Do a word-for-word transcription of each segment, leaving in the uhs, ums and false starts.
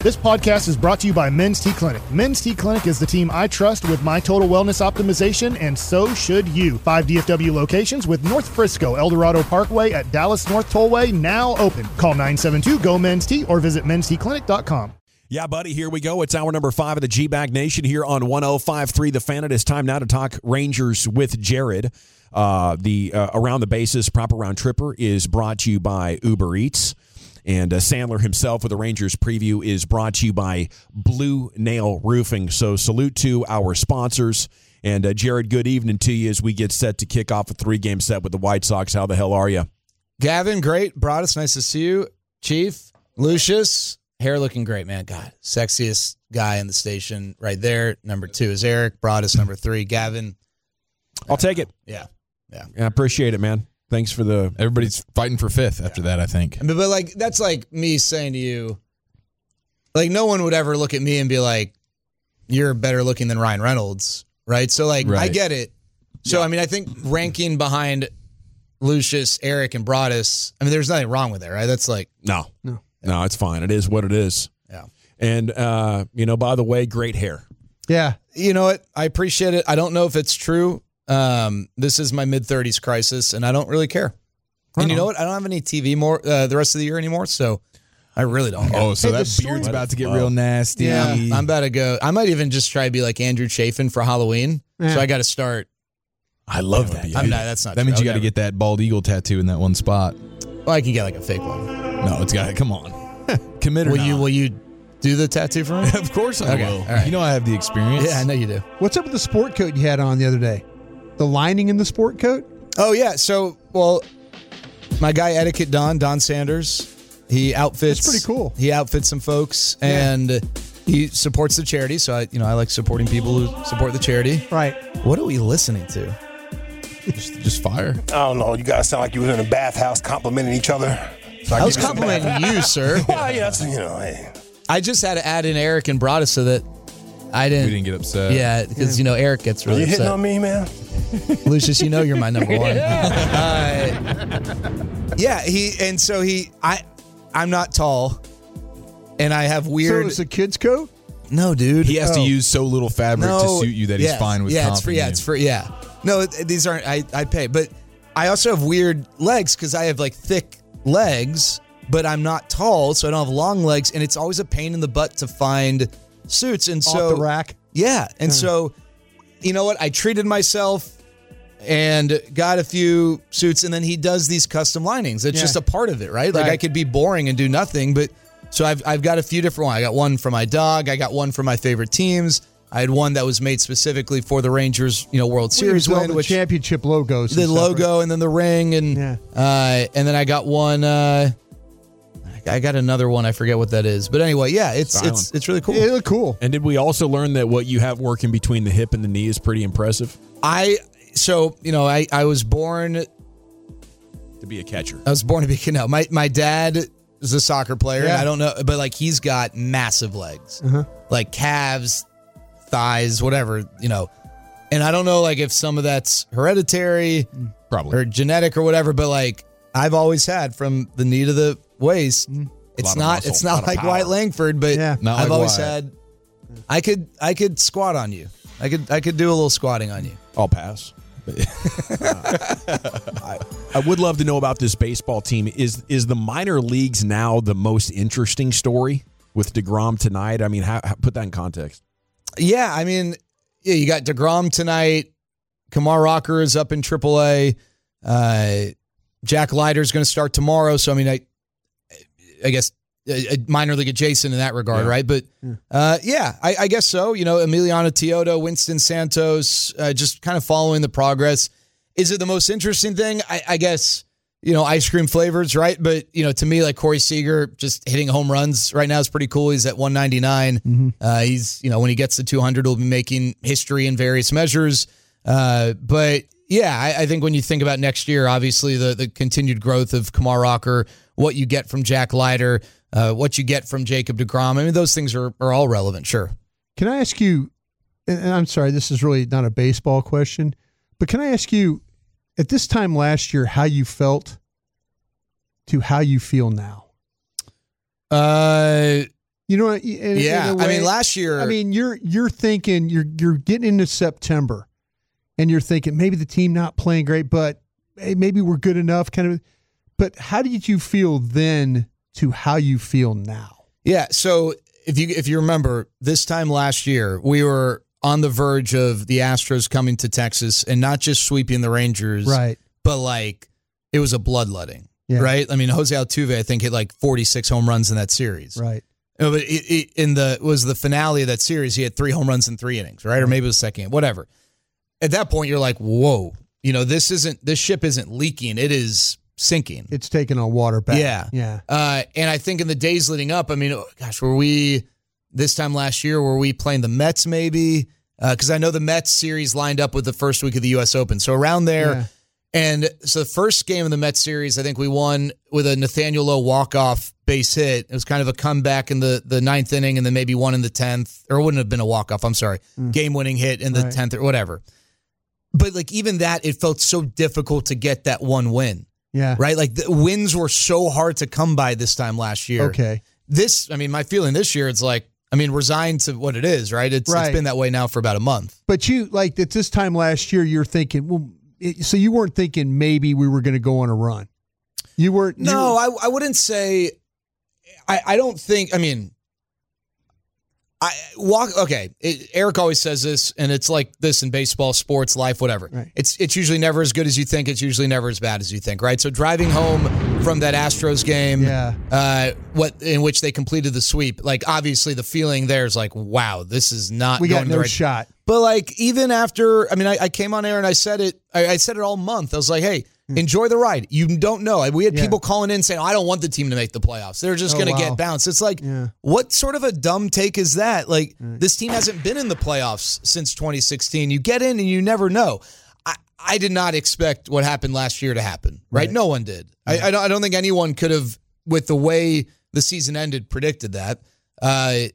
This podcast is brought to you by Men's T Clinic. Men's T Clinic is the team I trust with my total wellness optimization, and so should you. Five D F W locations with North Frisco, El Dorado Parkway at Dallas North Tollway now open. Call nine seven two, G O, Men's T or visit men's t clinic dot com. Yeah, buddy, here we go. It's hour number five of the G-Bag Nation here on one oh five point three The Fan. It is time now to talk Rangers with Jared. Uh, the uh, Around the Bases Proper Round Tripper is brought to you by Uber Eats. And uh, Sandler himself with the Rangers preview is brought to you by Blue Nail Roofing. So salute to our sponsors. And uh, Jared, good evening to you as we get set to kick off a three-game set with the White Sox. How the hell are you? Gavin, great. Broadus, nice to see you. Chief, Lucius, hair looking great, man. God, sexiest guy in the station right there. Number two is Eric. Broadus, number three. Gavin. I'll take it. Yeah. Yeah. I appreciate it, man. Thanks for the... Everybody's fighting for fifth after that, I think. But, but, like, that's like me saying to you, like, no one would ever look at me and be like, you're better looking than Ryan Reynolds, right? So, like, Right. I get it. So, Yeah. I mean, I think ranking behind Lucius, Eric, and Broadus, I mean, there's nothing wrong with it, right? That's like... No. No. No, it's fine. It is what it is. Yeah. And, uh, you know, by the way, great hair. Yeah. You know what? I appreciate it. I don't know if it's true. Um, this is my mid-thirties crisis, and I don't really care. And you know what? I don't have any T V more uh, the rest of the year anymore, so I really don't care. Oh, so Hey, the that story- beard's about to get real nasty. Yeah, I'm about to go. I might even just try to be like Andrew Chafin for Halloween. Yeah. So I got to start. I love That would that. be I'm good. not, that's not That true. means you I got to would get that bald eagle tattoo in that one spot. never- Well, I can get like a fake one. No, it's got to, come on. Commit or Will not. you? Will you do the tattoo for me? Of course I Okay, will. all right. You know I have the experience. Yeah, I know you do. What's up with the sport coat you had on the other day? The lining in the sport coat? Oh yeah. So well, my guy Etiquette Don Don Sanders, he outfits. That's pretty cool. He outfits some folks and he supports the charity. So I, you know, I like supporting people who support the charity. Right. What are we listening to? Just, just fire. I don't know. You guys sound like you was in a bathhouse complimenting each other. So I was give you some complimenting you, sir. Well, yeah, that's, you know, hey. I just had to add in Eric and Broadus so that I didn't. We didn't get upset. Yeah, because you know Eric gets Are really you hitting upset. on me, man? Lucius, you know you're my number one. Uh, yeah, he and so he, I, I'm not tall, and I have So weird. it's a kid's coat? no, dude. He has to Oh. use so little fabric to suit you that he's yeah, fine with yeah, it's free. comping Yeah, you. it's free. Yeah, no, it- these aren't. I I pay, but I also have weird legs because I have like thick legs, but I'm not tall, so I don't have long legs, and it's always a pain in the butt to find suits. And so Off the rack? yeah, and so you know what? I treated myself and got a few suits, and then he does these custom linings. It's Yeah. just a part of it, right? Like Right. I could be boring and do nothing, but so I've I've got a few different ones. I got one for my dog. I got one for my favorite teams. I had one that was made specifically for the Rangers, you know, World Series Well, win, the which championship logos. and the stuff, logo and then the ring and Yeah. uh, and then I got one. Uh, I got another one. I forget what that is, but anyway, yeah, it's Silent. it's it's really cool. right? It looked cool. And did we also learn that what you have working between the hip and the knee is pretty impressive? I so you know I I was born To be a catcher. I was born to be no my my dad is a soccer player. And Yeah. I don't know, but like he's got massive legs, like calves, thighs, whatever, you know. And I don't know like if some of that's hereditary Probably. or genetic or whatever, but like I've always had from the knee to the waist. It's Lot of not muscle, it's lot not of like power. Wyatt Langford, but Yeah. Not I've like always Wyatt. had I could I could squat on you. I could I could do a little squatting on you. I'll pass. I, I would love to know about this baseball team. Is is the minor leagues now the most interesting story with DeGrom tonight? I mean, how, how, put that in context. Yeah, I mean, yeah, you got DeGrom tonight. Kamar Rocker is up in triple A. Uh, Jack Leiter's going to start tomorrow. So, I mean, I I guess a, a minor league adjacent in that regard, Yeah. right? But, uh, yeah, I, I guess so. You know, Emiliano Teodo, Winston Santos, uh, just kind of following the progress. Is it the most interesting thing? I, I guess, you know, ice cream flavors, right? But, you know, to me, like Corey Seager just hitting home runs right now is pretty cool. He's at one ninety-nine. Uh, he's, you know, when he gets to two hundred, he'll be making history in various measures. Uh, but, yeah, I, I think when you think about next year, obviously the, the continued growth of Kamar Rocker, what you get from Jack Leiter, uh, what you get from Jacob DeGrom, I mean, those things are, are all relevant, sure. Can I ask you, and and I'm sorry, this is really not a baseball question, but can I ask you, at this time last year, how you felt to how you feel now? Uh, You know, in, yeah. in a way, I mean, last year, I mean, you're you're thinking you're you're getting into September, and you're thinking maybe the team not playing great, but hey, maybe we're good enough, kind of. But how did you feel then to how you feel now? Yeah. So if you if you remember this time last year, we were on the verge of the Astros coming to Texas and not just sweeping the Rangers, right? But like it was a bloodletting, yeah. right? I mean, Jose Altuve, I think, hit like forty-six home runs in that series, right? No, but it, it, in the was the finale of that series, he had three home runs in three innings, right? Or maybe it was second, whatever. At that point, you're like, whoa, you know, this isn't this ship isn't leaking; it is sinking. It's taking on water back. Yeah, yeah. Uh, and I think in the days leading up, I mean, oh, gosh, were we this time last year? Were we playing the Mets maybe? Because uh, I know the Mets series lined up with the first week of the U S Open, so around there. Yeah. And so the first game of the Mets series, I think we won with a Nathaniel Lowe walk-off base hit. It was kind of a comeback in the, the ninth inning and then maybe one in the tenth. Or it wouldn't have been a walk-off, I'm sorry. Mm. Game-winning hit in the right. tenth or whatever. But like even that, it felt so difficult to get that one win. Yeah. Right? Like the wins were so hard to come by this time last year. Okay. This, I mean, my feeling this year, it's like, I mean, resigned to what it is, right? It's, right. it's been that way now for about a month. But you, like at this time last year, you're thinking, well, It, so you weren't thinking maybe we were going to go on a run? You weren't. You no, were, I, I wouldn't say. I, I don't think. I mean, I walk. Okay, it, Eric always says this, and it's like this in baseball, sports, life, whatever. Right. It's it's usually never as good as you think. It's usually never as bad as you think. Right. So driving home from that Astros game, yeah, uh, what in which they completed the sweep. Like obviously the feeling there is like, wow, this is not. We going got no the right, shot. But like even after, I mean, I, I came on air and I said it. I, I said it all month. I was like, hey, mm. enjoy the ride. You don't know. We had yeah. people calling in saying, oh, I don't want the team to make the playoffs. They're just oh, going to wow. get bounced. It's like, yeah. what sort of a dumb take is that? Like right. this team hasn't been in the playoffs since twenty sixteen. You get in and you never know. I, I did not expect what happened last year to happen. Right? right. No one did. Right. I, I, don't, I don't think anyone could have, with the way the season ended, predicted that. Uh,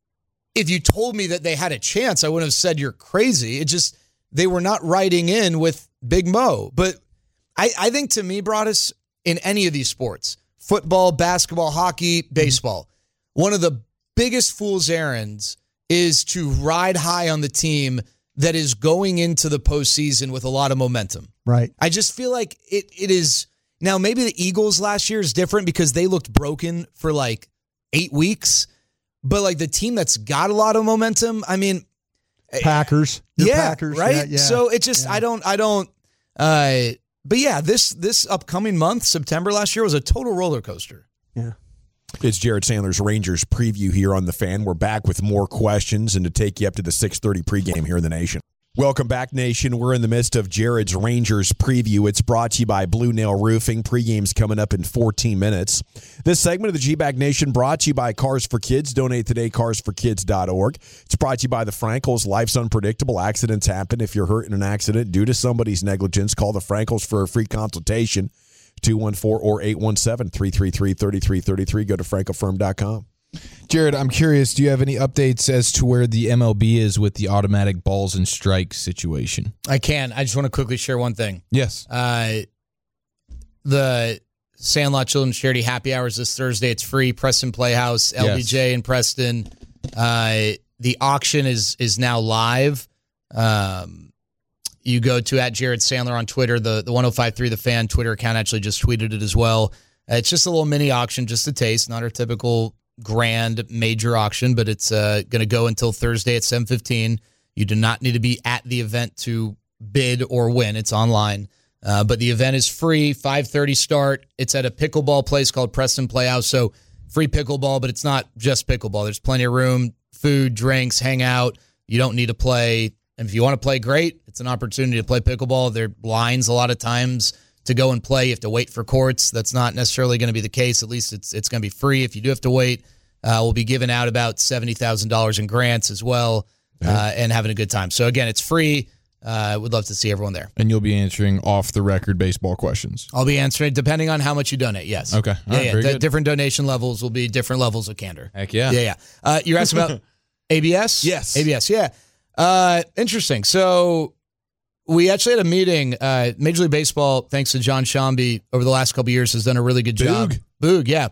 If you told me that they had a chance, I wouldn't have said you're crazy. It just, they were not riding in with Big Mo. But I, I think to me, Broadus, in any of these sports, football, basketball, hockey, baseball, mm-hmm. one of the biggest fool's errands is to ride high on the team that is going into the postseason with a lot of momentum. Right. I just feel like it it is, now maybe the Eagles last year is different because they looked broken for like eight weeks. But like the team that's got a lot of momentum, I mean, Packers, Your yeah, Packers, right. Yeah, yeah. So it just, yeah. I don't, I don't. Uh, but yeah, this this upcoming month, September last year, was a total roller coaster. Yeah. It's Jared Sandler's Rangers preview here on The Fan. We're back with more questions and to take you up to the six thirty pregame here in the Nation. Welcome back, Nation. We're in the midst of Jared's Rangers preview. It's brought to you by Blue Nail Roofing. Pregame's coming up in fourteen minutes. This segment of the G-Bag Nation brought to you by Cars for Kids. Donate today, cars for kids dot org. It's brought to you by the Frankels. Life's unpredictable. Accidents happen. If you're hurt in an accident due to somebody's negligence, call the Frankels for a free consultation. two one four or eight one seven, three three three, three three three three. Go to frankel firm dot com. Jared, I'm curious, do you have any updates as to where the M L B is with the automatic balls and strikes situation? I can. I just want to quickly share one thing. Yes. Uh, the Sandlot Children's Charity Happy Hours this Thursday. It's free. Preston Playhouse, L B J yes. in Preston. Uh, the auction is is now live. Um, you go to at Jared Sandler on Twitter. The, the one oh five point three The Fan Twitter account actually just tweeted it as well. Uh, it's just a little mini auction, just a taste, not our typical grand major auction, but it's uh, going to go until Thursday at seven fifteen. You do not need to be at the event to bid or win. It's online. Uh, but the event is free, five thirty start. It's at a pickleball place called Preston Playhouse, so free pickleball, but it's not just pickleball. There's plenty of room, food, drinks, hang out. You don't need to play. And if you want to play, great. It's an opportunity to play pickleball. There are lines a lot of times to go and play. You have to wait for courts. That's not necessarily going to be the case. At least it's it's going to be free. If you do have to wait, uh, we'll be giving out about seventy thousand dollars in grants as well uh, and having a good time. So, again, it's free. I uh, would love to see everyone there. And you'll be answering off-the-record baseball questions. I'll be answering depending on how much you donate, yes. Okay. All yeah, right, yeah. very D- good. Different donation levels will be different levels of candor. Heck yeah. Yeah, yeah. Uh, you're asking about A B S? Yes. A B S, yeah. Uh, interesting. So we actually had a meeting. Uh, Major League Baseball, thanks to John Shambi, over the last couple of years has done a really good job. Boog. Boog, yeah.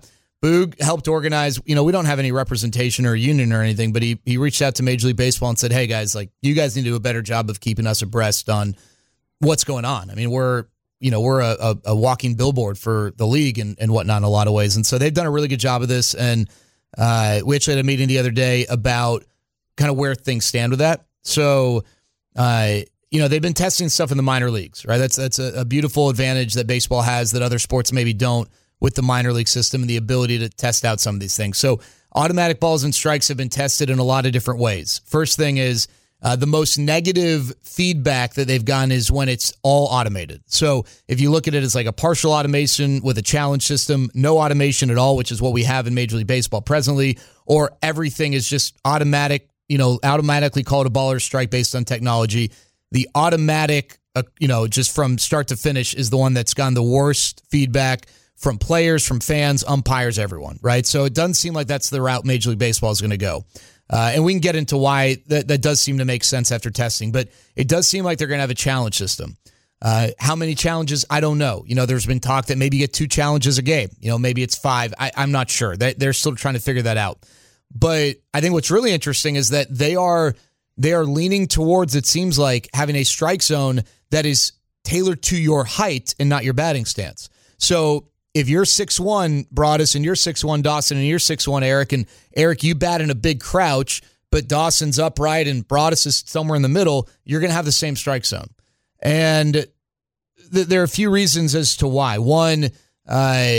Boog helped organize, you know, we don't have any representation or union or anything, but he he reached out to Major League Baseball and said, hey, guys, like, you guys need to do a better job of keeping us abreast on what's going on. I mean, we're, you know, we're a, a, a walking billboard for the league and, and whatnot in a lot of ways. And so they've done a really good job of this. And uh, we actually had a meeting the other day about kind of where things stand with that. So, uh, you know, they've been testing stuff in the minor leagues, right? That's, that's a, a beautiful advantage that baseball has that other sports maybe don't, with the minor league system and the ability to test out some of these things. So automatic balls and strikes have been tested in a lot of different ways. First thing is uh, the most negative feedback that they've gotten is when it's all automated. So if you look at it as like a partial automation with a challenge system, no automation at all, which is what we have in Major League Baseball presently, or everything is just automatic, you know, automatically called a ball or strike based on technology. The automatic, uh, you know, just from start to finish is the one that's gotten the worst feedback from players, from fans, umpires, everyone, right? So it doesn't seem like that's the route Major League Baseball is going to go. Uh, and we can get into why that, that does seem to make sense after testing, but it does seem like they're going to have a challenge system. Uh, how many challenges? I don't know. You know, there's been talk that maybe you get two challenges a game. You know, maybe it's five. I, I'm not sure. They, they're still trying to figure that out. But I think what's really interesting is that they are they are leaning towards, it seems like, having a strike zone that is tailored to your height and not your batting stance. So if you're six one, Broadus, and you're six one, Dawson, and you're six one, Eric, and Eric, you bat in a big crouch, but Dawson's upright and Broadus is somewhere in the middle, you're going to have the same strike zone. And th- there are a few reasons as to why. One, uh,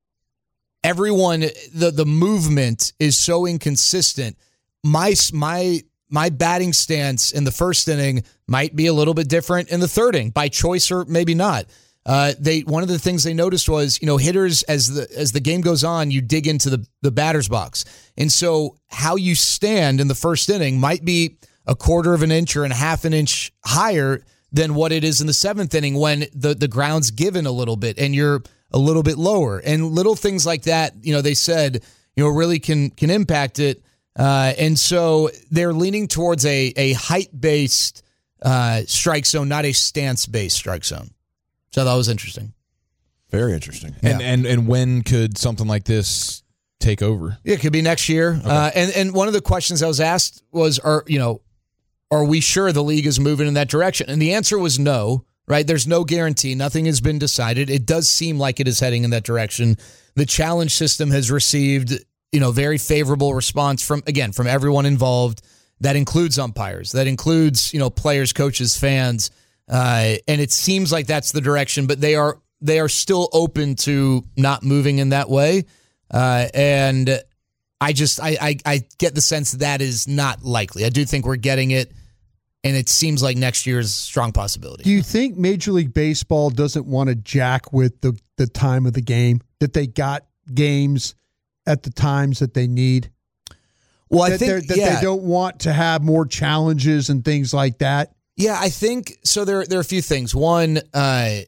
everyone, the, the movement is so inconsistent. My, my, my batting stance in the first inning might be a little bit different in the third inning, by choice or maybe not. Uh, they one of the things they noticed was, you know, hitters, as the as the game goes on, you dig into the, the batter's box. And so how you stand in the first inning might be a quarter of an inch or a half an inch higher than what it is in the seventh inning when the, the ground's given a little bit and you're a little bit lower. And little things like that, you know, they said, you know, really can can impact it. Uh, and so they're leaning towards a, a height-based uh, strike zone, not a stance-based strike zone. So that was interesting. Very interesting. And Yeah. and and when could something like this take over? Yeah, it could be next year. Okay. Uh, and and one of the questions I was asked was, are you know, are we sure the league is moving in that direction? And the answer was no. Right? There's no guarantee. Nothing has been decided. It does seem like it is heading in that direction. The challenge system has received, you know, very favorable response from again from everyone involved. That includes umpires. That includes, you know, players, coaches, fans. Uh, and it seems like that's the direction, but they are they are still open to not moving in that way. Uh, and I just I, I I get the sense that is not likely. I do think we're getting it, and it seems like next year is a strong possibility. Do you think Major League Baseball doesn't want to jack with the, the time of the game, that they got games at the times that they need? Well, I that think that yeah. they don't want to have more challenges and things like that? Yeah, I think so. There, there are a few things. One, uh,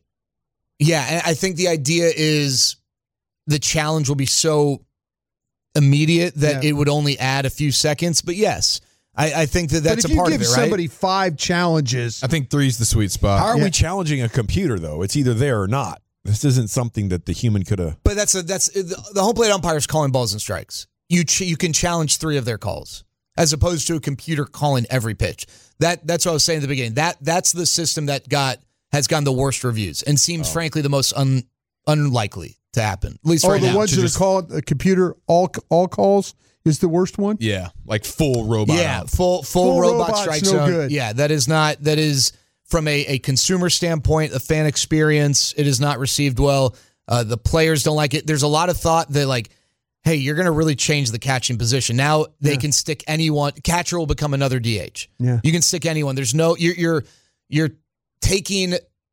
yeah, I think the idea is the challenge will be so immediate that Yeah. it would only add a few seconds. But yes, I, I think that that's but if a part you of give it, right? somebody five challenges, I think three's the sweet spot. How are Yeah. we challenging a computer, though? It's either there or not. This isn't something that the human could have. But that's a, that's the home plate umpire is calling balls and strikes. You ch- you can challenge three of their calls as opposed to a computer calling every pitch. That that's what I was saying at the beginning. That that's the system that got has gotten the worst reviews and seems frankly the most un, unlikely to happen. At least or right the now. ones To that just- are called a computer all all calls is the worst one. Yeah, like full robot. Yeah, out. full full, Full robot robot's strike no zone. good. Yeah, that is not that is from a, a consumer standpoint, a fan experience. It is not received well. Uh, the players don't like it. There's a lot of thought that like, hey, you're going to really change the catching position. Now they Yeah. can stick anyone. Catcher will become another D H. Yeah. You can stick anyone. There's no you're you're you're taking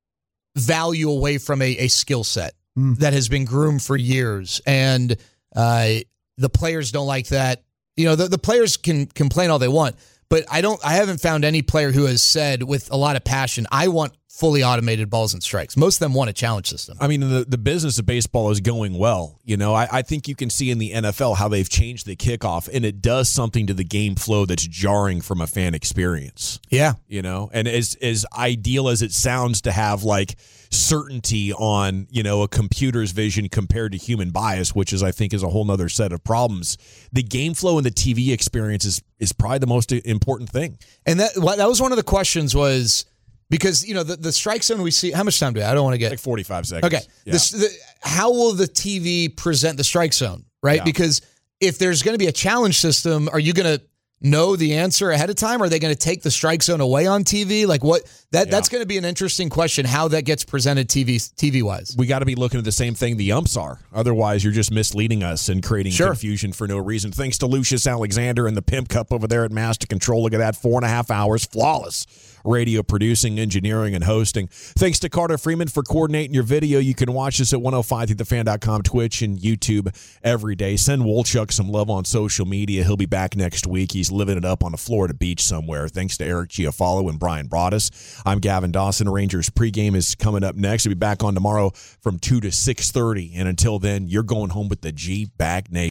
value away from a, a skill set Mm. that has been groomed for years, and uh, the players don't like that. You know, the, the players can complain all they want, but I don't. I haven't found any player who has said with a lot of passion, "I want fully automated balls and strikes." Most of them want a challenge system. I mean, the, the business of baseball is going well. You know, I, I think you can see in the N F L how they've changed the kickoff, and it does something to the game flow that's jarring from a fan experience. Yeah, You know, and as as ideal as it sounds to have like certainty on, you know, a computer's vision compared to human bias, which is, I think, is a whole nother set of problems. The game flow and the T V experience is, is probably the most important thing. And that that was one of the questions was, because, you know, the, the strike zone we see, how much time do we have? I don't want to get... Like forty-five seconds. Okay. Yeah. This, the, how will the T V present the strike zone, right? Yeah. Because if there's going to be a challenge system, are you going to know the answer ahead of time? Are they going to take the strike zone away on T V? Like what? That Yeah. That's going to be an interesting question, how that gets presented T V T V-wise. We got to be looking at the same thing the umps are. Otherwise, you're just misleading us and creating Sure. confusion for no reason. Thanks to Lucius Alexander and the Pimp Cup over there at Master Control. Look at that, four and a half hours, flawless radio producing, engineering, and hosting. Thanks to Carter Freeman for coordinating your video. You can watch us at one oh five through the fan dot com, Twitch, and YouTube every day. Send Wolchuk some love on social media. He'll be back next week. He's living it up on a Florida beach somewhere. Thanks to Eric Giafalo and Brian Broaddus. I'm Gavin Dawson. Rangers pregame is coming up next. We'll be back on tomorrow from two to six thirty. And until then, you're going home with the G-Bag Nation.